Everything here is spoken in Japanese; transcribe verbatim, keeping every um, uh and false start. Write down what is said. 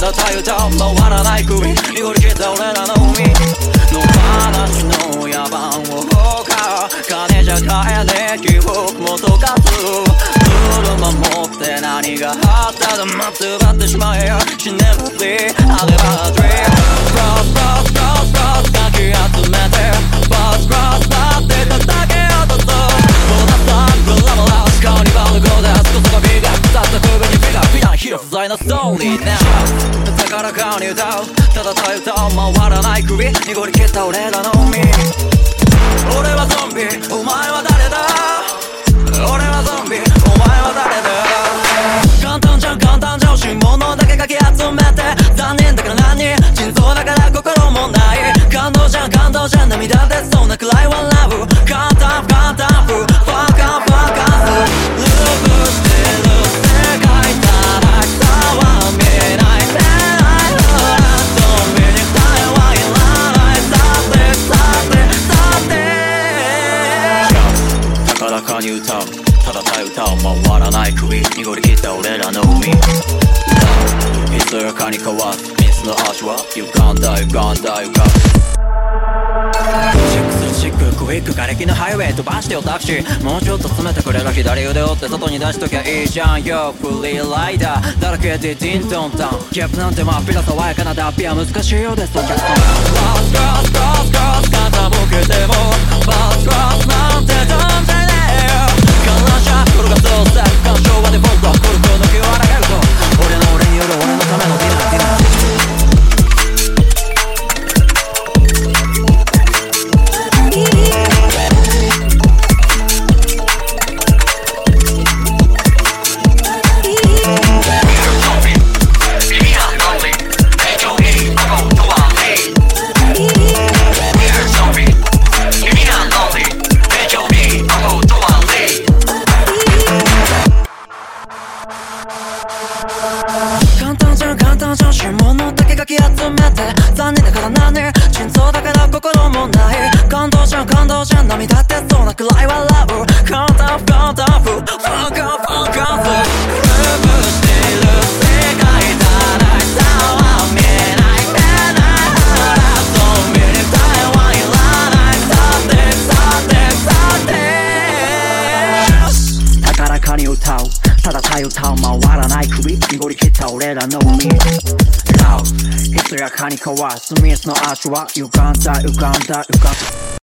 だたゆた回らない首濁り切った俺らの海の話の野蛮を放火金じゃ買えねえ記憶も溶かすルール守って何があっただ待ってばってしまえよ死ねるぜあればドリームクロスクロスクロスクロスかき集めてバスクロスバって叩けよとそうボーナスターブラボラスカーニバルゴーダスこそがビガーたった首にフィガーフィナーヒロ不在のストーリーnow高らかに歌うただたゆた回らない首濁り切った俺らの海俺はゾンビお前は誰だ俺はゾンビお前は誰だ簡単じゃん簡単じゃん欲しいものだけかき集めて残念だから何心臓だから心もない感動じゃん感動じゃん涙出そうなくらい笑う簡単簡単フファンカンファンカンスループしてる世界ただ下は見えない見えないゾンビに二重はいらないさてさてさて高らかに歌うただたゆた回らない首濁り切った俺らの海ひそやかに交わす水の足は歪んだ歪んだ歪んだチェックするシッククイック瓦礫のハイウェイ飛ばしてよタクシーもうちょっと詰めてくれる左腕折って外に出しときゃいいじゃんよフリーライダーだらけでディントンタンギャップなんて真っ平爽やかな脱皮は難しいようですお客さんバスクロスクロスクロス傾けてもバスクロスなんて飛んでねえよ観覧車転がそうさ干渉はデフォルトコルクの気を荒げると俺の俺による俺のためのディナーディナー残念だから何心臓だから心もない感動じゃん感動じゃん涙出そうなくらい笑う簡単不簡単不ファンカンファンカンフループしてる世界だら下は見えない見えないゾンビに二重はいらないさてさてさて高らかに歌うただたゆた回らない首濁り切った俺らの海ひそやかに交わす水の足は歪んだ歪んだ歪んだ